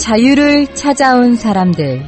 자유를 찾아온 사람들.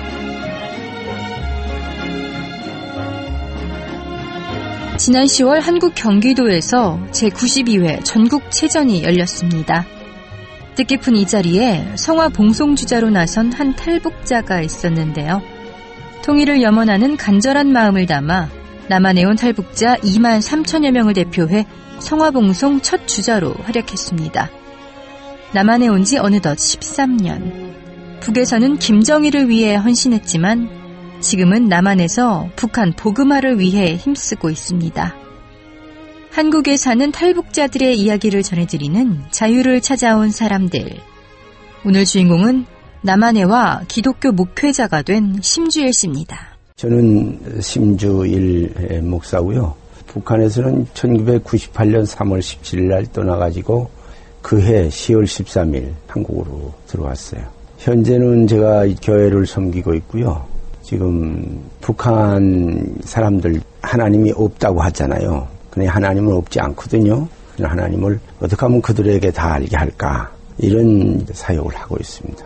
지난 10월 한국 경기도에서 제92회 전국체전이 열렸습니다. 뜻깊은 이 자리에 성화 봉송주자로 나선 한 탈북자가 있었는데요. 통일을 염원하는 간절한 마음을 담아 남한에 온 탈북자 2만 3천여 명을 대표해 성화봉송 첫 주자로 활약했습니다. 남한에 온 지 어느덧 13년. 북에서는 김정일을 위해 헌신했지만 지금은 남한에서 북한 복음화를 위해 힘쓰고 있습니다. 한국에 사는 탈북자들의 이야기를 전해드리는 자유를 찾아온 사람들. 오늘 주인공은 남한회와 기독교 목회자가 된 심주일 씨입니다. 저는 심주일 목사고요. 북한에서는 1998년 3월 17일 날 떠나가지고 그해 10월 13일 한국으로 들어왔어요. 현재는 제가 교회를 섬기고 있고요. 지금 북한 사람들 하나님이 없다고 하잖아요. 근데 하나님은 없지 않거든요. 하나님을 어떻게 하면 그들에게 다 알게 할까, 이런 사역을 하고 있습니다.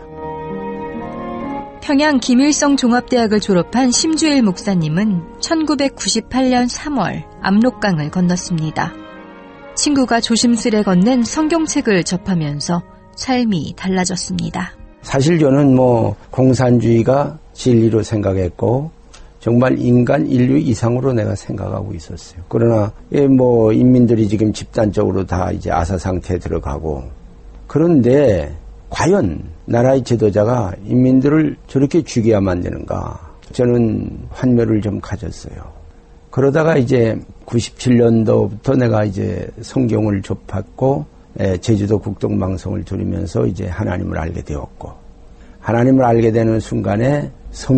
평양 김일성 종합대학을 졸업한 심주일 목사님은 1998년 3월 압록강을 건넜습니다. 친구가 조심스레 건넨 성경책을 접하면서 삶이 달라졌습니다. 사실 저는 공산주의가 진리로 생각했고 정말 인간 인류 이상으로 내가 생각하고 있었어요. 그러나 인민들이 지금 집단적으로 다 이제 아사 상태에 들어가고, 그런데 과연 나라의 지도자가 인민들을 저렇게 죽여야만 되는가? 저는 환멸을 좀 가졌어요. 그러다가 이제 97년도부터 내가 이제 성경을 접했고 제주도 국동방송을 들으면서 이제 하나님을 알게 되었고, 하나님을 알게 되는 순간에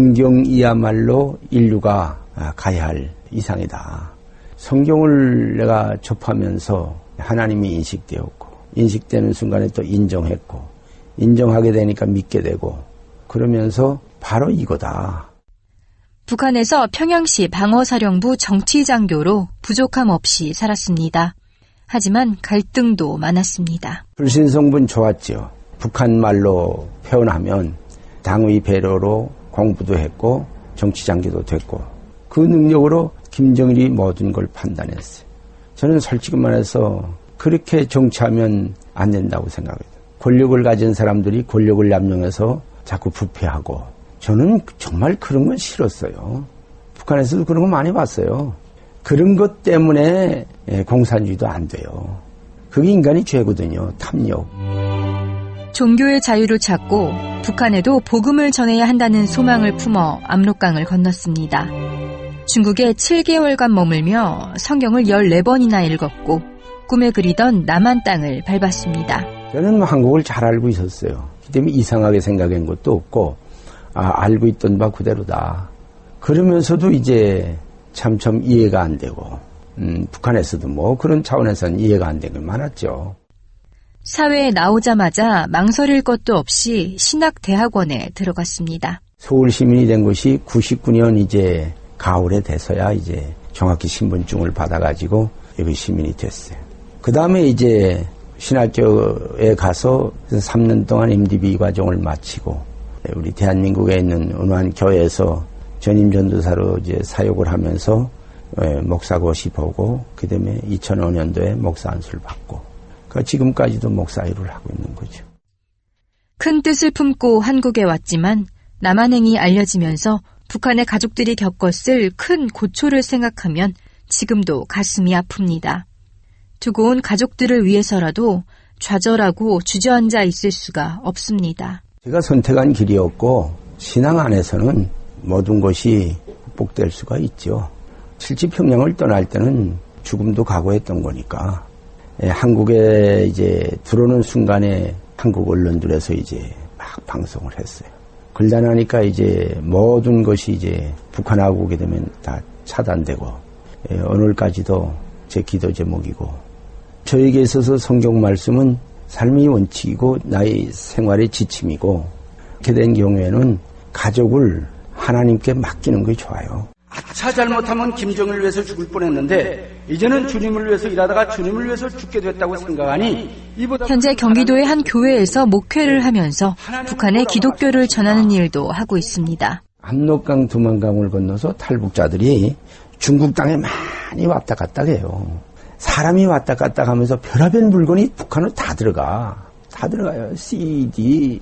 성경이야말로 인류가 가야 할 이상이다. 성경을 내가 접하면서 하나님이 인식되었고, 인식되는 순간에 또 인정했고, 인정하게 되니까 믿게 되고, 그러면서 바로 이거다. 북한에서 평양시 방어사령부 정치장교로 부족함 없이 살았습니다. 하지만 갈등도 많았습니다. 불신성분 좋았죠. 북한 말로 표현하면 당의 배려로 공부도 했고 정치장교도 됐고, 그 능력으로 김정일이 모든 걸 판단했어요. 저는 솔직히 말해서 그렇게 정치하면 안 된다고 생각해요. 권력을 가진 사람들이 권력을 남용해서 자꾸 부패하고, 저는 정말 그런 건 싫었어요. 북한에서도 그런 거 많이 봤어요. 그런 것 때문에 공산주의도 안 돼요. 그게 인간의 죄거든요. 탐욕. 종교의 자유를 찾고 북한에도 복음을 전해야 한다는 소망을 품어 압록강을 건넜습니다. 중국에 7개월간 머물며 성경을 14번이나 읽었고 꿈에 그리던 남한 땅을 밟았습니다. 저는 한국을 잘 알고 있었어요. 그 때문에 이상하게 생각한 것도 없고, 알고 있던 바 그대로다. 그러면서도 이제 참 이해가 안 되고, 북한에서도 그런 차원에서는 이해가 안 되는 게 많았죠. 사회에 나오자마자 망설일 것도 없이 신학대학원에 들어갔습니다. 서울 시민이 된 것이 99년 이제 가을에 돼서야 이제 정확히 신분증을 받아가지고 여기 시민이 됐어요. 그 다음에 이제 신학교에 가서 3년 동안 MDB 과정을 마치고, 우리 대한민국에 있는 은환 교회에서 전임 전도사로 이제 사역을 하면서 목사고시 보고, 그 다음에 2005년도에 목사 안수를 받고, 지금까지도 목사 일을 하고 있는 거죠. 큰 뜻을 품고 한국에 왔지만 남한행이 알려지면서 북한의 가족들이 겪었을 큰 고초를 생각하면 지금도 가슴이 아픕니다. 두고 온 가족들을 위해서라도 좌절하고 주저앉아 있을 수가 없습니다. 제가 선택한 길이었고, 신앙 안에서는 모든 것이 극복될 수가 있죠. 실제 평양을 떠날 때는 죽음도 각오했던 거니까. 한국에 이제 들어오는 순간에 한국 언론들에서 이제 막 방송을 했어요. 그러다 나니까 이제 모든 것이 이제 북한하고 오게 되면 다 차단되고, 오늘까지도 제 기도 제목이고, 저에게 있어서 성경 말씀은 삶의 원칙이고 나의 생활의 지침이고, 그렇게 된 경우에는 가족을 하나님께 맡기는 게 좋아요. 아차 잘못하면 김정일을 위해서 죽을 뻔했는데 이제는 주님을 위해서 일하다가 주님을 위해서 죽게 됐다고 생각하니 현재 경기도의 한 교회에서 목회를 하면서 북한에 기독교를 전하는 일도 하고 있습니다. 압록강 두만강을 건너서 탈북자들이 중국 땅에 많이 왔다 갔다 해요. 사람이 왔다 갔다 하면서 별의별 물건이 북한으로 다 들어가요. CD,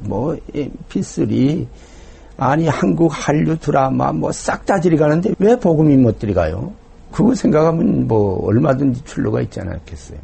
MP3, 아니 한국 한류 드라마 싹 다 들어가는데 왜 복음이 못 들어가요? 그거 생각하면 얼마든지 출路가 있지 않았겠어요.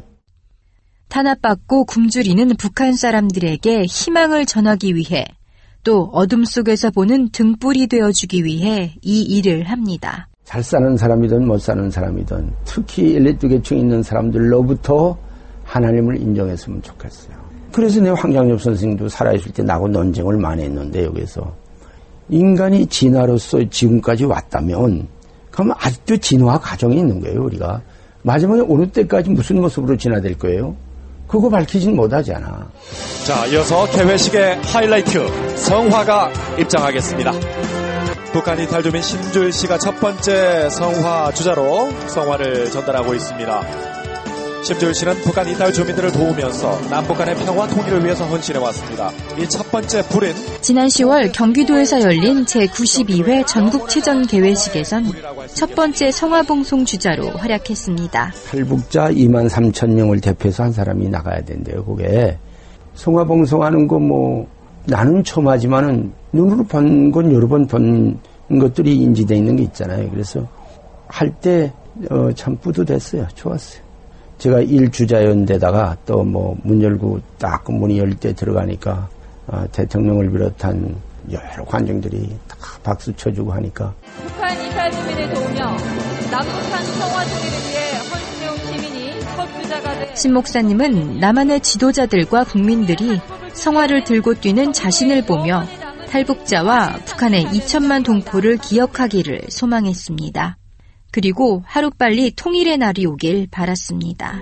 탄압받고 굶주리는 북한 사람들에게 희망을 전하기 위해 또 어둠 속에서 보는 등불이 되어주기 위해 이 일을 합니다. 잘 사는 사람이든 못 사는 사람이든 특히 엘리트계층에 있는 사람들로부터 하나님을 인정했으면 좋겠어요. 그래서 내 황장엽 선생님도 살아있을 때 나하고 논쟁을 많이 했는데 여기서 인간이 진화로서 지금까지 왔다면 그러면 아직도 진화 과정에 있는 거예요. 우리가 마지막에 어느 때까지 무슨 모습으로 진화될 거예요? 그거 밝히진 못하잖아. 자, 이어서 개회식의 하이라이트 성화가 입장하겠습니다. 북한 이탈주민 신주일 씨가 첫 번째 성화 주자로 성화를 전달하고 있습니다. 심주일 씨는 북한 이탈 주민들을 도우면서 남북 간의 평화 통일을 위해서 헌신해왔습니다. 이 첫 번째 불인 지난 10월 경기도에서 열린 제92회 전국체전 개회식에선 첫 번째 성화봉송 주자로 활약했습니다. 탈북자 2만 3천 명을 대표해서 한 사람이 나가야 된대요. 그게 성화봉송하는 거 나는 처음 하지만은 눈으로 본 건 여러 번 본 것들이 인지되어 있는 게 있잖아요. 그래서 할 때 참 뿌듯했어요. 좋았어요. 제가 일주자였는데다가 또 문 열고 딱 문이 열 때 들어가니까 대통령을 비롯한 여러 관중들이 다 박수 쳐주고 하니까 북한 이탈 주민을 도우며 남북한 평화 통일을 위해 헌신해온 시민이 첫 주자가 된 신 목사님은 남한의 지도자들과 국민들이 성화를 들고 뛰는 자신을 보며 탈북자와 북한의 2천만 동포를 기억하기를 소망했습니다. 그리고 하루빨리 통일의 날이 오길 바랐습니다.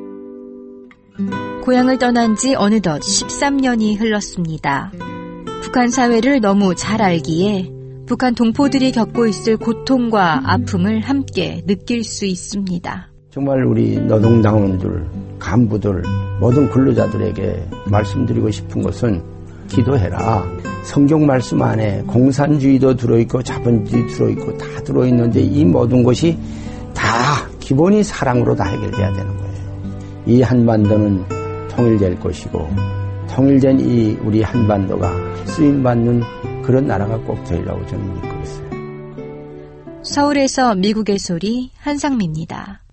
고향을 떠난 지 어느덧 13년이 흘렀습니다. 북한 사회를 너무 잘 알기에 북한 동포들이 겪고 있을 고통과 아픔을 함께 느낄 수 있습니다. 정말 우리 노동당원들, 간부들, 모든 근로자들에게 말씀드리고 싶은 것은 기도해라. 성경 말씀 안에 공산주의도 들어있고 자본주의 들어있고 다 들어있는데 이 모든 것이 다 기본이 사랑으로 다 해결돼야 되는 거예요. 이 한반도는 통일될 것이고 통일된 이 우리 한반도가 쓰임받는 그런 나라가 꼭 되리라고 저는 믿고 있어요. 서울에서 미국의 소리 한상미입니다.